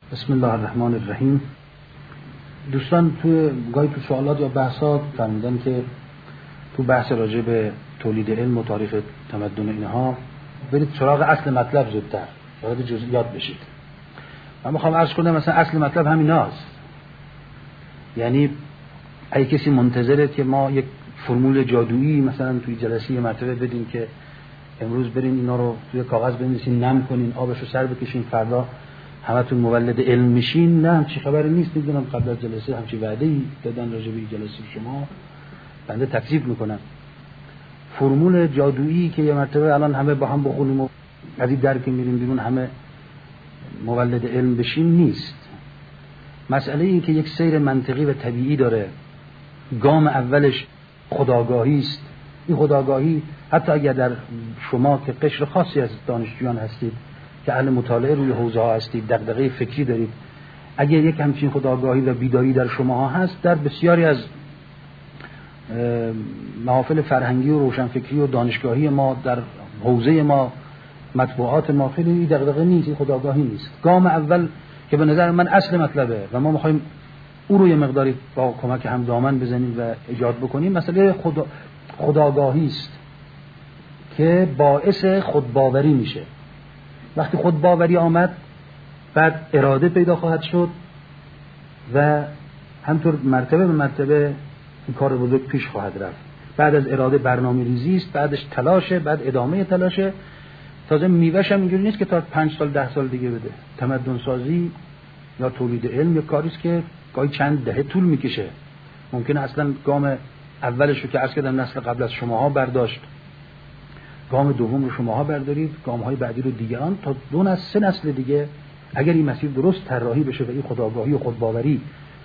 بسم الله الرحمن الرحیم. دوستان گاهی تو سوالات یا بحثات فرمودن که تو بحث راجع به تولید علم و تاریخ تمدن اینها برید سراغ اصل مطلب زودتر، وارد جزئیات بشید. من میخوام عرض کنم مثلا اصل مطلب همیناست. یعنی اگه کسی منتظره که ما یک فرمول جادویی مثلا توی جلسه یه مرتبه بدیم که امروز برین اینا رو توی کاغذ بنویسین، نم کنین، آبشو سر بکشین، فردا همتون مولد علم میشین، نه همچی خبری نیست. میدونم قبل از جلسه همچی وعده‌ای دادن راجع به جلسه شما، بنده تکذیب میکنم. فرمول جادویی که یه مرتبه الان همه با هم بخونیم و از این در که میریم بیرون همه مولد علم بشین نیست. مسئله این که یک سیر منطقی و طبیعی داره. گام اولش خودآگاهی است. این خودآگاهی حتی اگر در شما که قشر خاصی از دانشجویان هستید که اهل مطالعه روی حوزه ها هستید، دغدغه فکری دارید، اگر یک همچین خودآگاهی و بیداری در شما ها هست، در بسیاری از محافل فرهنگی و روشنفکری و دانشگاهی ما در حوزه ما، مطبوعات ما، خیلی دغدغه نیست، خودآگاهی نیست. گام اول که به نظر من اصل مطلبه و ما میخوایم او رو یه مقداری با کمک هم دامن بزنیم و ایجاد بکنیم، مسئله خودآگاهی است که باعث خودباوری میشه. وقتی خودباوری آمد، بعد اراده پیدا خواهد شد و همطور مرتبه به مرتبه این کار بزرگ پیش خواهد رفت. بعد از اراده برنامه ریزی است، بعدش تلاشه، بعد ادامه تلاشه. تازه میوه‌ش هم اینجوری نیست که تا 5 سال 10 سال دیگه بده. تمدن سازی یا تولید علم یک کاری است که گاهی چند دهه طول میکشه. ممکنه اصلا گام اولش رو که عرض کردم نسل قبل از شماها برداشت، گام دوم رو شماها بردارید، گام‌های بعدی رو دیگران، تا 2 نسل 3 نسل دیگه اگر این مسیر درست طراحی بشه و این خودآگاهی و خودباوری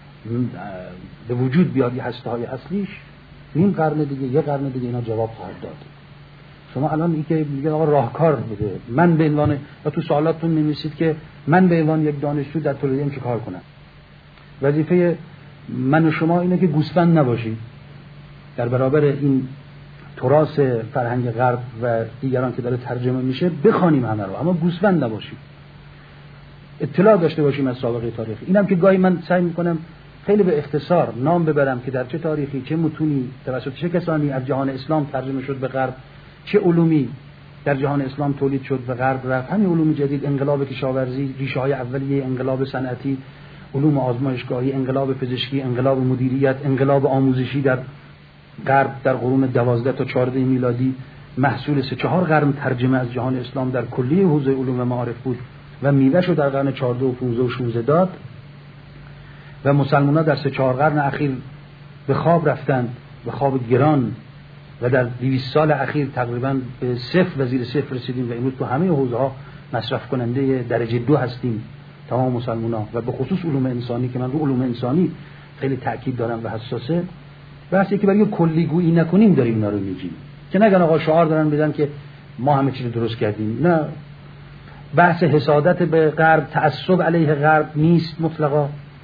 به وجود بیاد، این هسته‌های اصلیش، این قرن دیگه، یه قرن دیگه اینا جواب خواهد داد. شما الان این که میگه آقا راهکار بده، من به عنوان، و تو سوالاتتون می‌نویسید که من به عنوان یک دانشجو در تولید علم چه کار کنم. وظیفه من و شما اینه که گوسفند نباشید در برابر این تراث فرهنگ غرب و دیگران که داره ترجمه میشه، بخوانیم همه رو، اما گوسفند نباشیم، اطلاع داشته باشیم از سابقه تاریخی. اینم که گاهی من سعی میکنم خیلی به اختصار نام ببرم که در چه تاریخی، چه متونی توسط چه کسانی از جهان اسلام ترجمه شد به غرب، چه علومی در جهان اسلام تولید شد و غرب رفت. همین علوم جدید، انقلاب کشاورزی، ریشه‌های اولیه انقلاب صنعتی، علوم آزمایشگاهی، انقلاب پزشکی، انقلاب مدیریت، انقلاب آموزشی در غرب در قرون 12 تا 14 میلادی، محصول 3-4 قرن ترجمه از جهان اسلام در کلیه حوزه علوم و معارف بود و میوه‌شو در قرن 14 و 15 و 16 داد و مسلمان‌ها در 3-4 قرن اخیر به خواب رفتند، به خواب گران، و در 200 سال اخیر تقریباً به 0 و زیر 0 رسیدیم و امروز تو همه حوزه‌ها مصرف کننده درجه 2 هستیم تمام مسلمان‌ها، و به خصوص علوم انسانی که من رو علوم انسانی خیلی تاکید دارم و حساسه. بحثی که برای کلیگویی نکنیم داریم اینا رو میگیم، که نگن آقا شعار دارن بدن که ما همه چیز درست کردیم. نه، بحث حسادت به غرب، تعصب علیه غرب نیست مطلقا.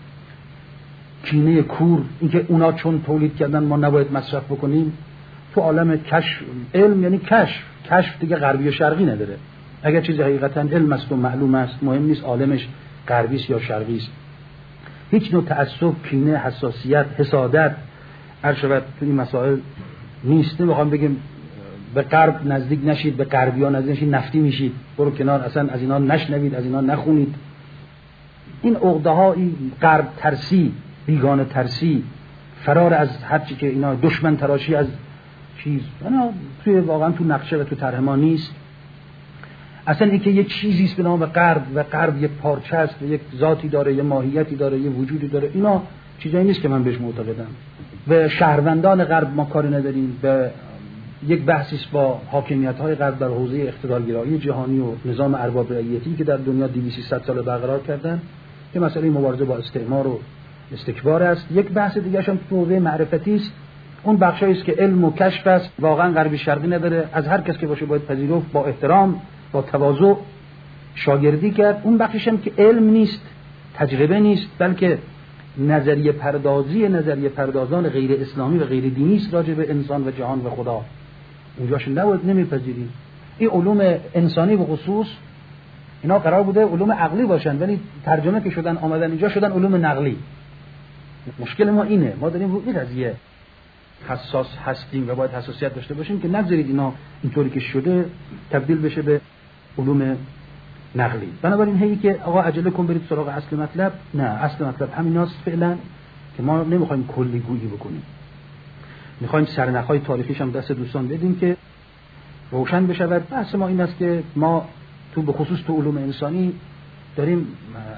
کینه کور، اینکه اونا چون تولید کردن ما نباید مصرف بکنیم. تو عالم کشف، علم یعنی کشف دیگه غربی و شرقی نداره. اگر چیزی حقیقتا علم است و معلوم است، مهم نیست عالمش غربی است یا شرقی است. هیچ نوع تعصب، کینه، حساسیت، حسادت هرشود تو این مسائل نیست. نمیخوام بگیم به غرب نزدیک نشید، به غربی‌ها نزدیک نشید نفتی میشید، برو کنار، اصلا از اینا نشنوید، از اینا نخونید. این عقده‌ها، این غرب ترسی، بیگانه ترسی، فرار از هر چی که اینا دشمن تراشی از چیز، اینا توی واقعا تو نقشه و تو طرح ما نیست. اصلا اینکه یک چیزی است به نام غرب و غرب یک پارچه است و یک ذاتی داره، یک ماهیتی داره، یک وجودی داره، اینا چیزایی نیست که من بهش معتقدم. به شهروندان غرب ما کاری نداریم. به یک بحثی است با حاکمیت‌های غرب در حوزه اقتدارگرایی جهانی و نظام ارباب رعیتی که در دنیا 200-300 سال برقرار کردن، که مسئله مبارزه با استعمار و استکبار است. یک بحث دیگه‌ش هم تو حوزه معرفتی است. اون بخشایی است که علم و کشف است، واقعا غربی شرقی نداره، از هر کس که باشه باید پذیرفت، با احترام، با تواضع شاگردی کرد. اون بخشش هم که علم نیست، تجربه نیست، بلکه نظریه پردازان غیر اسلامی و غیر دینی است راجع به انسان و جهان و خدا. اونجاش نمیپذیریم. این علوم انسانی به خصوص اینا قرار بوده علوم عقلی باشن ولی ترجمه که شدن آمدن اینجا شدن علوم نقلی. مشکل ما اینه، ما داریم رو این قضیه حساس هستیم و باید حساسیت داشته باشیم که نگذارید اینا اینطوری که شده تبدیل بشه به علوم نقلی. بنابراین هی که آقا عجله کن برید سراغ اصل مطلب، نه، اصل مطلب همیناست فعلا که ما نمیخوایم کلی گویی بکنیم، میخوایم سرنخهای تاریخیش هم دست دوستان بدیم که روشن بشود. بحث ما این است که ما به خصوص تو علوم انسانی داریم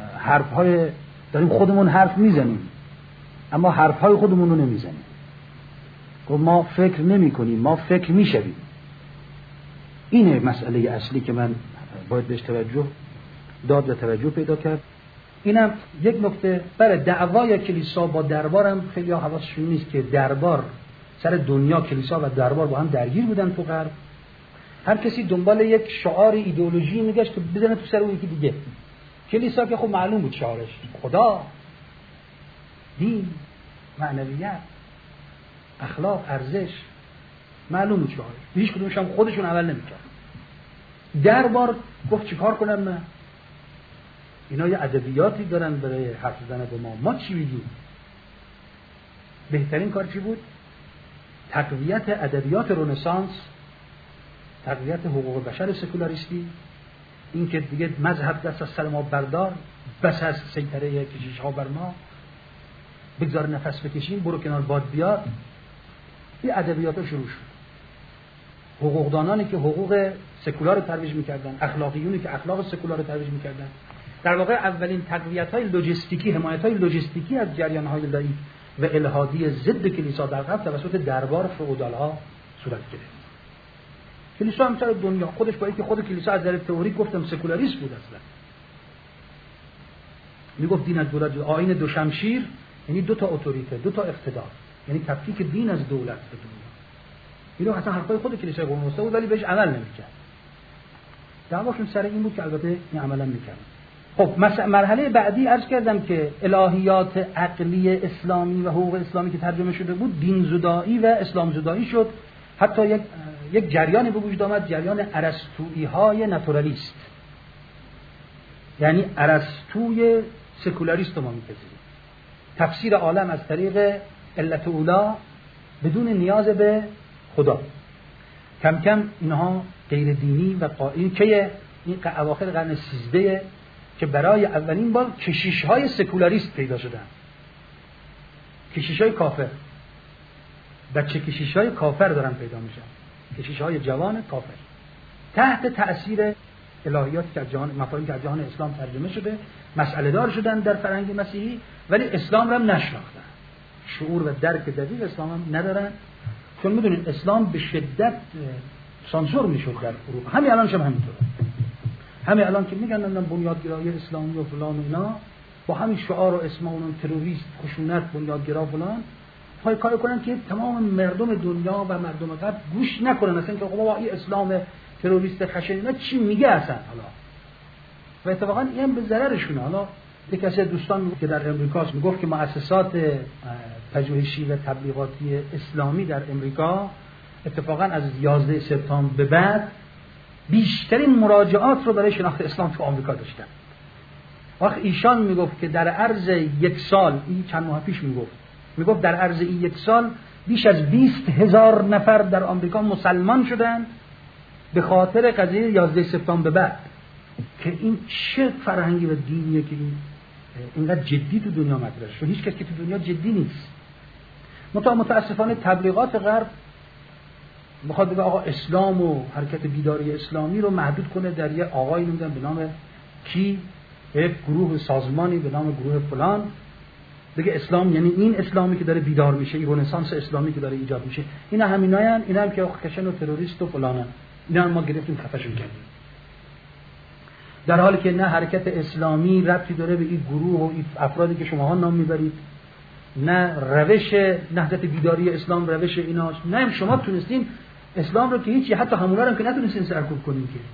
خودمون حرف میزنیم اما حرفهای خودمون رو نمیزنیم. ما فکر نمی کنیم، ما فکر میشویم. اینه مسئله اصلی که من باید بهش توجه داد و توجه پیدا کرد. اینم یک نکته. برای دعوای کلیسا با دربارم خیلی حواسشون نیست که دربار سر دنیا، کلیسا و دربار با هم درگیر بودن تو غرب. هر کسی دنبال یک شعار ایدئولوژی میگشت که بزنه تو سر اون یکی دیگه. کلیسا که خب معلوم بود شعارش خدا، دین، معنویت، اخلاق، ارزش، معلوم بود شعارش. هیچ کدومش هم خودشون عمل نمیکرد. دربار گفت چیکار کنم من؟ اینا یه ادبیاتی دارن برای حرف زدن به ما چی بگیم؟ بهترین کار چی بود؟ تقویت ادبیات رنسانس، تقویت حقوق بشر سکولاریستی، این که دیگه مذهب دست از سر ما بردار، بس از سیطره کشیش ها بر ما، بگذار نفس بکشیم، برو کنار باد بیاد. این ادبیات ها شروع شد. حقوقدانانی که حقوق سکولار رو ترویج میکردن، اخلاقیونی که اخلاق سکولار رو ترویج میکردن، در واقع اولین تقویت های لوجستیکی، حمایت های لوجستیکی از جریان های لایی و الحادی ضد کلیسا در غرب توسط دربار فئودال ها صورت گرفت. کلیسا هم سر دنیا خودش با اینکه خود کلیسا از نظر تئوری گفتم سکولاریست بود، اصلا میگفت دین از دولت، آیین دو شمشیر، یعنی دو تا اتوریته، دو تا اقتدار، یعنی تفکیک دین از دولت به دنیا. اینو حتی حرفای خود کلیسای قرون وسطا بود ولی بهش عمل نمی‌کرد. دعواشون سر این بود که البته این عملا می‌کردن. خب مرحله بعدی عرض کردم که الهیات عقلی اسلامی و حقوق اسلامی که ترجمه شده بود دین زدایی و اسلام زدایی شد. حتی یک جریانی به وجود آمد، جریان ارسطویی‌های ناتورالیست، یعنی ارسطوی سکولاریست رو ما می‌پذیریم. تفسیر عالم از طریق علت اولا بدون نیاز به خدا. کم کم اینها غیر دینی و قائل که این اواخر قرن 13 که برای اولین بار کشیش‌های سکولاریست پیدا شدن، کشیش‌های کافر، بچه کشیش‌های کافر دارن پیدا میشن، کشیش‌های جوان کافر تحت تأثیر الهیاتی که از جهان، مفاهیمی که از جهان اسلام ترجمه شده، مسئله دار شدن در فرهنگ مسیحی ولی اسلام را هم نشناختن، شعور و درک دقیق اسلام هم ندارن. چون میدونید اسلام به شدت سانسور میشد در اروپا، همین الانش هم همینطوره. همین الان که میگن بنیادگرایی اسلامی و فلان و اینا، با همین شعار و اسم اونم تروریست، خشونت، بنیادگرا فلان، پای کار کنن که تمام مردم دنیا و مردم غرب گوش نکنن اصلا که بابا این اسلام تروریست خشن اینا چی میگه اصلا. حالا و اتفاقا این به ضررشونه. حالا یک کسی دوستان که در امریکاست میگفت که مؤسسات پژوهشی و تبلیغاتی اسلامی در امریکا اتفاقا از 11 سپتامبر به بعد بیشترین مراجعات رو برای شناخت اسلام تو آمریکا داشتن. وقت ایشان میگفت که در عرض یک سال، این چند ماه پیش میگفت در عرض این یک سال بیش از 20,000 نفر در آمریکا مسلمان شدن به خاطر قضیه 11 سپتامبر به بعد. که این چه فرهنگی و دینیه که اینقدر جدی تو دنیا مطرح شد. هیچ کسی که تو دنیا جدی نیست. متاسفانه تبلیغات غرب میخواد بگه آقا اسلام و حرکت بیداری اسلامی رو محدود کنه در یه آقایی نمیدونم به نام کی، یک گروه سازمانی به نام گروه فلان، بگه اسلام یعنی این اسلامی که داره بیدار میشه، این رنسانس اسلامی که داره ایجاد میشه. اینا همیناین، اینا هم که کشن و تروریست و فلانن. اینا هم ما گرفتیم خفشون کردیم. در حالی که نه حرکت اسلامی ربطی داره به این گروه و این افرادی که شماها نام میبرید، نه روش نهضت بیداری اسلام روش ایناست، نه شما تونستین اسلام رو که هیچی، حتی همونا رو که نتونستین سرکوب کنین، که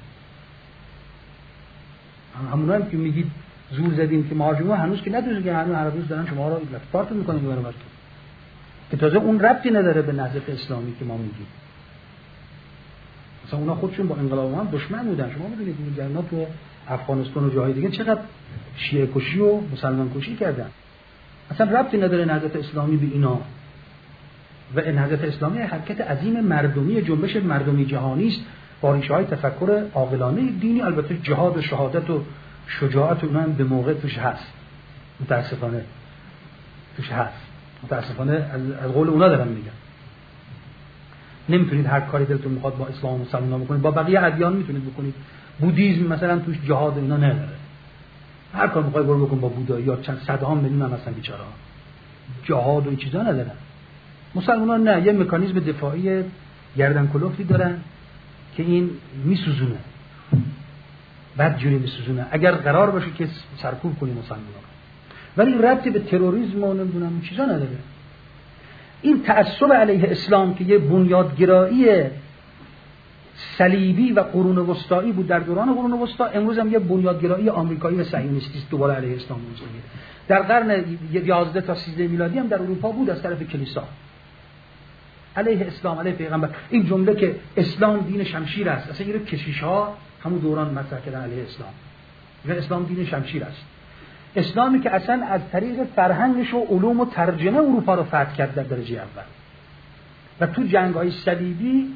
همونا هم که میگید زور زدیم که مهاجما هنوز که ندونید که هر روز دارن شما رو لفت میکنن برابر که تازه اون ربطی نداره به نهضت اسلامی که ما میگیم. مثلا اونا خودشون با انقلاب هم دشمن بودن. شما میدونید این جریانات تو افغانستان و جاهای دیگه چقدر شیعه کشی و مسلمان کشی کردن. اصلا ربطی نداره نهضت اسلامی به اینا. و نهضت اسلامی حرکت عظیم مردمی، جنبش مردمی جهانی است با ریشه‌های تفکر عاقلانه دینی. البته جهاد و شهادت و شجاعت و اینا هم به موقع توش هست، متاسفانه توش هست، متاسفانه از قول اونا دارم میگم. نمیتونید هر کاری دلتون میخواد با اسلام و مسلمان بکنید، با بقیه ادیان میتونید بکنید. بودیسم مثلا توش جهاد اینا نداره، هر کار میخوای برو بکن با بودایی یا چند صدها میلیون هم مثلا بیچاره‌ها، جهاد و این چیزا ندارن. مسلمانان نه، یه مکانیزم دفاعی گردن کلفتی دارن که این میسوزونه، بد جوری میسوزونه اگر قرار باشه که سرکوب کنی مسلمانان. ولی ربطی به تروریسم و نمیدونم این چیزا نداره. این تعصب علیه اسلام که یه بنیادگرایی صلیبی و قرون وسطایی بود در دوران قرون وسطا، امروز هم یه بنیادگرایی آمریکایی و صهیونیستی است دوباره علیه اسلام موجوده. در قرن 11 تا 13 میلادی هم در اروپا بود از طرف کلیسا علیه اسلام، علیه پیغمبر. این جمله که اسلام دین شمشیر است، اصلا این رو کشیش‌ها همون دوران مطرح کردن علیه اسلام. میگن اسلام دین شمشیر است. اسلامی که اصلا از طریق فرهنگش و علوم و ترجمه اروپا رو فتح کرد در درجه اول. و تو جنگ‌های صلیبی،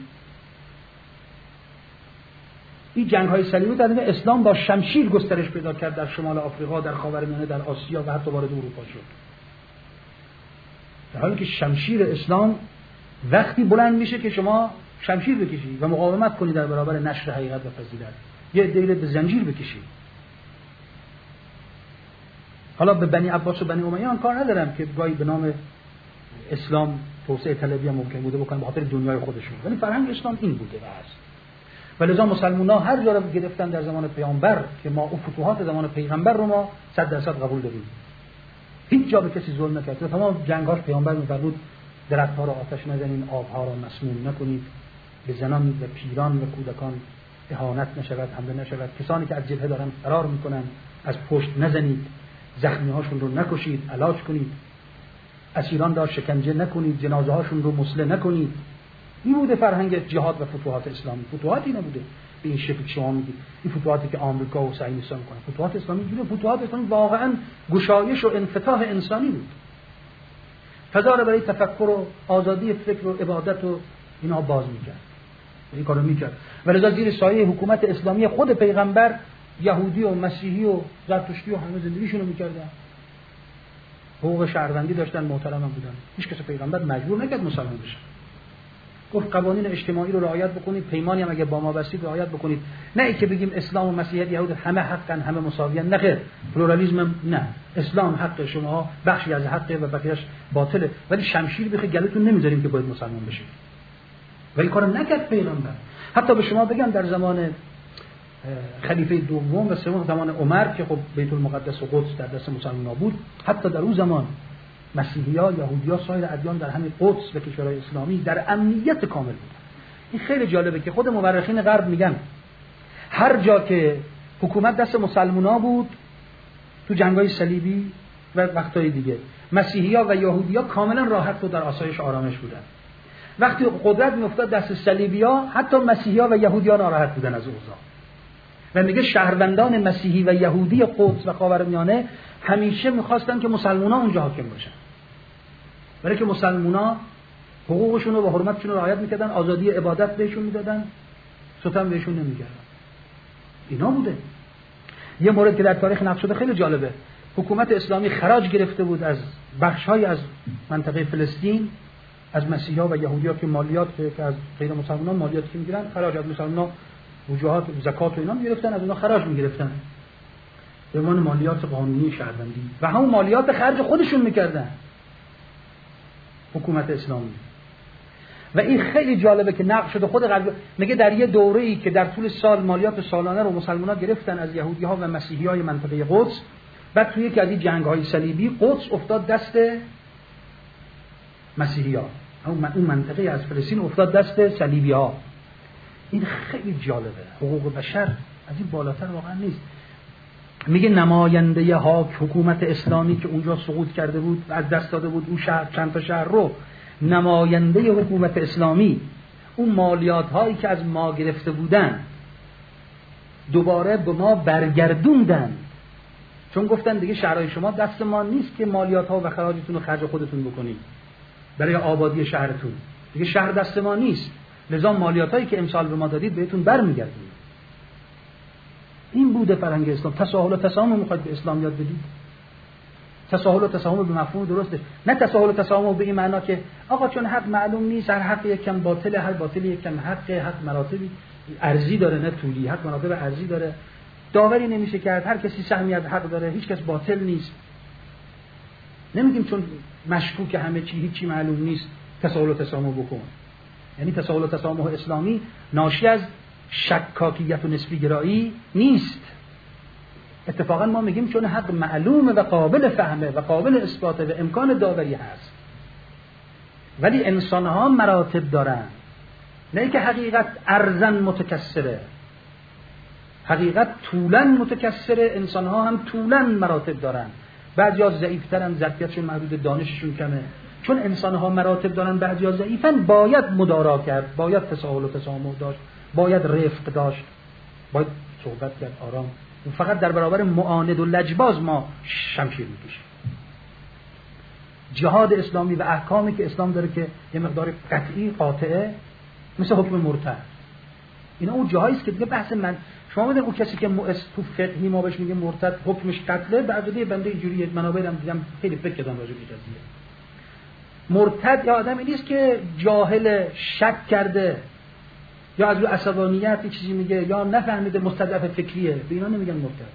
این جنگ‌های صلیبی در واقع اسلام با شمشیر گسترش پیدا کرد در شمال آفریقا، در خاورمیانه، در آسیا و حتی وارد اروپا شد. در حالی که شمشیر اسلام وقتی بلند میشه که شما شمشیر بکشید و مقاومت کنید در برابر نشر حقیقت و فضیلت، یه دیل به زنجیر بکشید. حالا به بنی عباس و بنی امیه کار ندارم که گاهی به نام اسلام توسعه طلبی هم ممکن بوده بکنن به خاطر دنیای خودشون، ولی فرهنگ اسلام این بوده و هست. ولذا مسلمان‌ها هر جا رو گرفتن در زمان پیامبر که ما اون فتوحات زمان پیغمبر رو ما 100% قبول داریم. هیچ جا به کسی ظلم نکرد. تمام جنگاش پیامبر می‌فرمود درخت‌ها را آتش نزنید، آب‌ها را مسموم نکنید، به زنان و پیران و کودکان اهانت نشود، حمله نشود، کسانی که از جبهه دارن فرار می‌کنن از پشت نزنید، زخمی‌هاشون رو نکشید، علاج کنید، اسیران را شکنجه نکنید، جنازه‌هاشون رو مسله نکنید. این بوده فرهنگ جهاد و فتوحات اسلامی. فتوحاتی نبوده به این شکل شما میگید این فتوحاتی که آمریکا و صهیونیست‌ها می‌کنن. فتوحات اسلامی بوده، فتوحات اسلامی واقعاً گشایش و انفتاح انسانی بود. فضا را برای تفکر و آزادی فکر و عبادت و اینا باز می‌کرد. این کارو می‌کرد. ولذا زیر سایه حکومت اسلامی خود پیغمبر یهودی و مسیحی و زرتشتی و همه زندگیشون رو می‌کردن. حقوق شهروندی داشتن، محترم بودن. هیچ کس پیغمبر مجبور نکرد مسلمان بشه. گفت قوانین اجتماعی رو رعایت بکنید، پیمانی هم اگه با ما بستید رعایت بکنید. نه اینکه بگیم اسلام و مسیحیت یهود همه حقن، همه مساویان. نه خیر، پلورالیسم نه. اسلام حق شما بخشی از حقه و بقیه‌اش باطله، ولی شمشیر بخه گلتون نمیذاریم که باید مسلمان بشید. ولی کارو نکرد پیغمبر. حتی به شما بگم در زمان خلیفه دوم و سوم، زمان عمر که خب بیت المقدس و قدس در دست مسلمان‌ها بود، حتی در اون زمان مسیحی‌ها، یهودی‌ها، سایر ادیان در همین قدس و کشورهای اسلامی در امنیت کامل بودن. این خیلی جالبه که خود مورخین غرب میگن هر جا که حکومت دست مسلمان‌ها بود تو جنگ‌های صلیبی و وقت‌های دیگه، مسیحی‌ها و یهودی‌ها کاملا راحت و در آسایش آرامش بودن. وقتی قدرت میافتاد دست صلیبی‌ها، حتی مسیحی‌ها و یهودی‌ها ناراحت بودن از اوضاع. و میگه شهروندان مسیحی و یهودی قدس و خاورمیانه همیشه میخواستن که مسلمان‌ها اونجا حاکم باشن، برای که مسلمان‌ها حقوقشون رو و حرمتشون رو رعایت میکردن، آزادی عبادت بهشون میدادن، ستم بهشون نمیکردن. اینا بوده. یه مورد که در تاریخ نقل شده خیلی جالبه، حکومت اسلامی خراج گرفته بود از بخش‌های از منطقه فلسطین از مسیحی‌ها و یهودی‌ها که مالیات که از غیر مسلمانان مالیات که میگیرن، خراج از مسلمانان وجوهات زکات و اینا میگرفتن، از اونها خراج میگرفتن به عنوان مالیات قانونی شهروندی و همون مالیات خرج خودشون میکردن حکومت اسلامی. و این خیلی جالبه که نقل شده خود غرب میگه در یه دوره‌ای که در طول سال مالیات سالانه رو مسلمان‌ها گرفتن از یهودی‌ها و مسیحی‌های منطقه قدس، بعد توی یکی از این جنگ‌های صلیبی قدس افتاد دست مسیحی‌ها، اون منطقه از فلسطین افتاد دست صلیبی‌ها. این خیلی جالبه. حقوق بشر از این بالاتر واقعا نیست. میگه نماینده حکومت اسلامی که اونجا سقوط کرده بود و از دست داده بود اون شهر، چند تا شهر رو، نماینده حکومت اسلامی اون مالیات هایی که از ما گرفته بودن دوباره به ما برگردوندن، چون گفتن دیگه شهرهای شما دست ما نیست که مالیات ها و خراجتون رو خرج خودتون بکنید برای آبادی شهرتون، دیگه شهر دست ما نیست، لذا مالیات هایی که امسال به ما دادید بهتون برمیگردید. این بوده فرهنگ اسلام. تساهل و تسامح میخواد به اسلام یاد بدید؟ تساهل و تسامح به مفهوم درسته، نه تساهل و تسامح به این معنا که آقا چون حق معلوم نیست، هر حق یک کم باطله، هر باطل یک کم حقه، حق مراتبی ارزی داره نه طولی، حق مراتب ارزی داره، داوری نمیشه کرد، هر کسی سهمی از حق داره، هیچ کس باطل نیست. نمیگیم چون مشکوک همه چی هیچی معلوم نیست تساهل و تسامح بکن. یعنی تساهل و تسامح اسلامی ناشی از شکاکیت و نسبی گرایی نیست. اتفاقا ما میگیم چون حق معلومه و قابل فهمه و قابل اثباته و امکان داوری هست، ولی انسان ها مراتب دارن، نه که حقیقت ارزن متکثره، حقیقت طولن متکثره، انسان ها هم طولن مراتب دارن، بعضیا ضعیفترن، ظرفیتشون محدود، دانششون کمه. چون انسان ها مراتب دارن، بعضیا ضعیفن، باید مدارا کرد، باید تساهل و تسامح داشت، باید رفق داشت، باید صحبت کرد آرام. فقط در برابر معاند و لجباز ما شمشیر میکشیم. جهاد اسلامی و احکامی که اسلام داره که یه مقدار قطعی قاطعه، مثل حکم مرتد، اینا اون جاهایی است که دیگه بحث من شما بدین اون کسی که تو فقهی ما بهش میگه مرتد حکمش قتله، بعد بنده اینجوری منابعم دیدم خیلی فکر کردم راجع به قضیه مرتد. یا آدمی نیست که جاهل، شک کرده، یا از رو عصبانیت یه چیزی میگه، یا نفهمیده، مستضعف فکریه، به اینا نمیگن مرتد.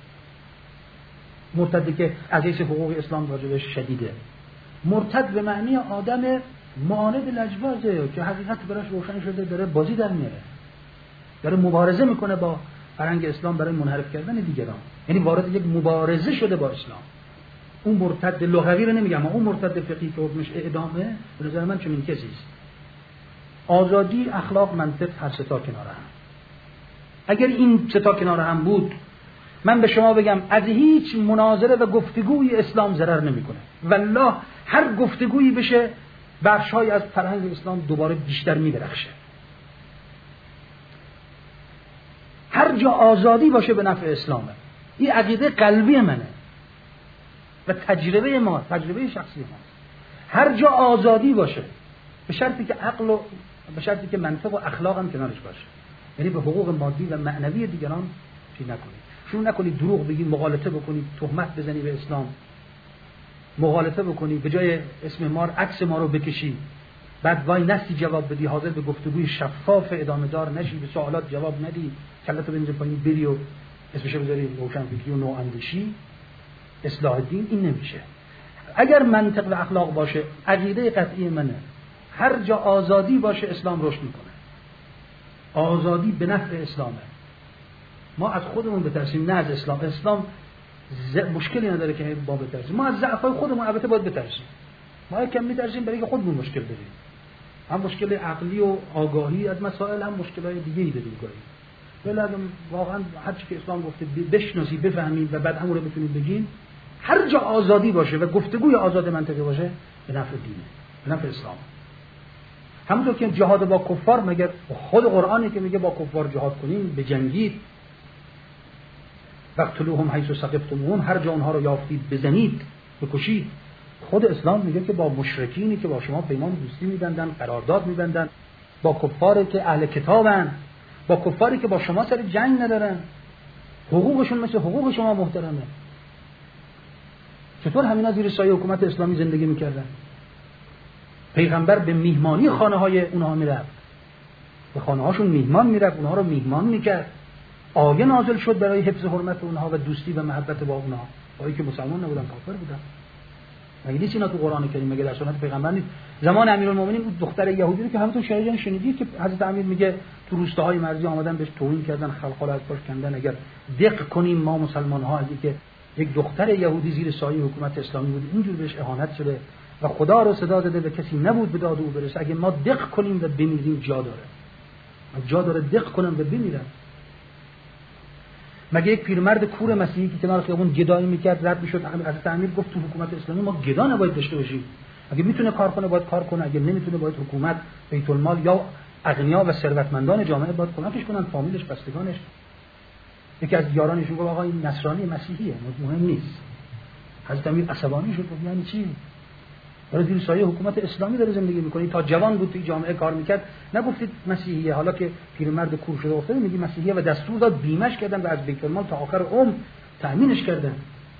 مرتدی که از حیث حقوق اسلام راجبش شدیده. مرتد به معنی آدم معاند لجبازه که حقیقت براش روشن شده، داره بازی در میاره، داره مبارزه میکنه با فرهنگ اسلام برای منحرف کردن دیگران، یعنی وارد یک مبارزه شده با اسلام. اون مرتد لغوی رو نمیگم، اون مرتد فقهی که حکمش اعدامه، به نظر من چنین کسی است. آزادی، اخلاق، منطق هر سه تا کنار هم. اگر این سه تا کنار هم بود، من به شما بگم از هیچ مناظره و گفتگوی اسلام ضرر نمیکنه. والله هر گفتگویی بشه، بخش‌های از فرهنگ اسلام دوباره بیشتر میدرخشه. هر جا آزادی باشه به نفع اسلامه. این عقیده قلبی منه و تجربه ما، تجربه شخصی ما. هر جا آزادی باشه، به شرطی که عقل و به شرطی که منطق و اخلاق هم کنارش باشه، یعنی به حقوق مادی و معنوی دیگران چی نکنید. شروع نکنید دروغ بگید، مغالطه بکنید، تهمت بزنی به اسلام، مغالطه بکنی، به جای اسم ما عکس ما رو بکشی، بعد وای نستی جواب بدی، حاضر به گفتگوی شفاف ادامه دار نشی، به سوالات جواب ندی، کلتو بنز پایین بری و اسمشو بذاری روشن فکری و نواندیشی، اصلاح دین. این نمیشه. اگر منطق و اخلاق باشه، عقیده قطعی منه، هر جا آزادی باشه اسلام رشد میکنه. آزادی به نفع اسلامه. ما از خودمون بترسیم، نه از اسلام. اسلام مشکلی نداره که ما بترسیم. ما از ضعفای خودمون البته باید بترسیم. ما کم میترسیم برای که خودمون مشکل داریم. هم مشکل عقلی و آگاهی از مسائل، هم مشکلای دیگه‌ای داریم گاهی. ولی واقعا هر چی که اسلام گفته بشناسی، بفهمید و بعد همون رو بتونید بگین. هر جا آزادی باشه و گفتگوی آزاد منطقی باشه، به نفع دینه، به نفع اسلام. همونطور که جهاد با کفار، مگر خود قرآنی که میگه با کفار جهاد کنیم، بجنگید، وقتلوهم حیث ثقفتموهم، هر جا اونها رو یافتید بزنید، بکشید. خود اسلام میگه که با مشرکینی که با شما پیمان دوستی میبندن، قرارداد میبندن، با کفاری که اهل کتابن، با کفاری که با شما سر جنگ ندارن، حقوقشون مثل حقوق شما محترمه. چطور همینا زیر سایه حکومت اسلامی زندگی میکردن؟ پیغمبر به میهمانی خانه های اونها میرفت، به خانه هاشون میهمان میرفت، اونها رو میهمان میکرد. آیه نازل شد برای حفظ حرمت اونها و دوستی و محبت با اونها، آیه که مسلمان نبودن، کافر بودن. مگه نیست اینا تو قرآن کریم؟ مگه در سنت پیغمبر نیست؟ زمان امیرالمومنین اون دختر یهودی رو که همتون شنیدید که حضرت امیر میگه تو روستاهای مرزی آمدن بهش توهین کردن، خلخال از پاش کندن. اگر دق کنیم ما مسلمان ها، اگه که یک دختر یهودی زیر سایه حکومت اسلامی بود اینجور بهش اهانت شده و خدا رو صدا داده و کسی نبود به داد او برسه، اگه ما دق کنیم و بمیریم جا داره دق کنم و بمیرم. مگه یک پیرمرد کور مسیحی که کنار خیابون گدایی میکرد رد میشد، حضرت امیر گفت تو حکومت اسلامی ما گدا نباید داشته باشیم، اگه میتونه کار کنه باید کار کنه، اگه نمیتونه باید حکومت، بیت المال یا اغنیا و ثروتمندان جامعه باید کمکش کنن، فامیلش، بستگانش. یکی از یارانشون گفت آقا این نصرانی مسیحیه، مهم نیست. حضرت امیر عصبانی شد، یعنی چی؟ داره زیر سایه حکومت اسلامی داره زندگی میکنه، تا جوان بود توی جامعه کار میکرد، نگفتید مسیحیه، حالا که پیرمرد کور شده افتاده میگی مسیحیه و دستور داد بیمش کردن و از بیت المال تا آخر عمر تأمینش کردن.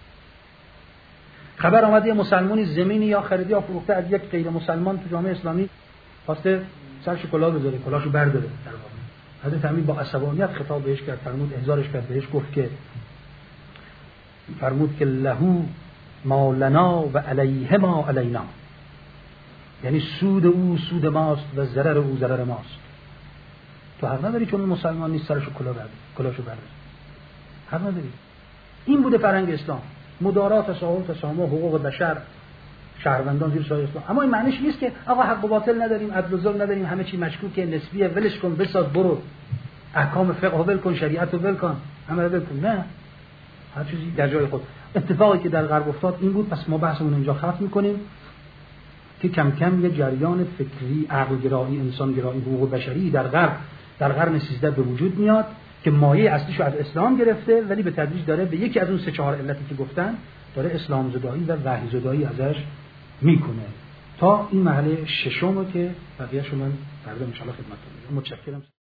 خبر آمد یه مسلمانی زمینی یا خریدی یا فروخته از یک غیر مسلمان تو جامعه اسلامی، خواسته سرش کلاه بذاره، کلاهشو برداره. در واقع حضرت امیر با عصبانیت خطاب بهش کرد، فرمود احضارش کرد، بهش گفت که لهو ما لنا و علیه ما علینا، یعنی سود او سود ماست و ضرر او ضرر ماست. تو حق نداری چون مسلمان نیست سرشو کلاهشو برداره، حق نداری. این بوده فرهنگ اسلام، مدارات تساهل تسامح، حقوق بشر، شهروندان زیر سایه اسلام. اما این معنیش نیست که آقا حق و باطل نداریم، عدل و ظلم نداریم، همه چی مشکوکه، نسبیه، ولش کن، بساز، برو احکام فقه ول کن، شریعت رو ول کن، همه رو ول کن. نه، هر چیزی در جای خود. اتفاقی که در غرب افتاد این بود. پس ما بحثمون اینجا ختم می‌کنیم که کم کم یه جریان فکری، عقل‌گرایی، انسان‌گرایی، حقوق بشری در غرب در قرن 13 به وجود میاد که مایه اصلیشو از اسلام گرفته، ولی به تدریج داره به یکی از اون 3-4 علتی که گفتن داره اسلام زدایی و وحی زدایی ازش میکنه تا این مرحله ششم که بقیه‌شو من فردا ان شاء الله خدمتتون میگم. متشکرم.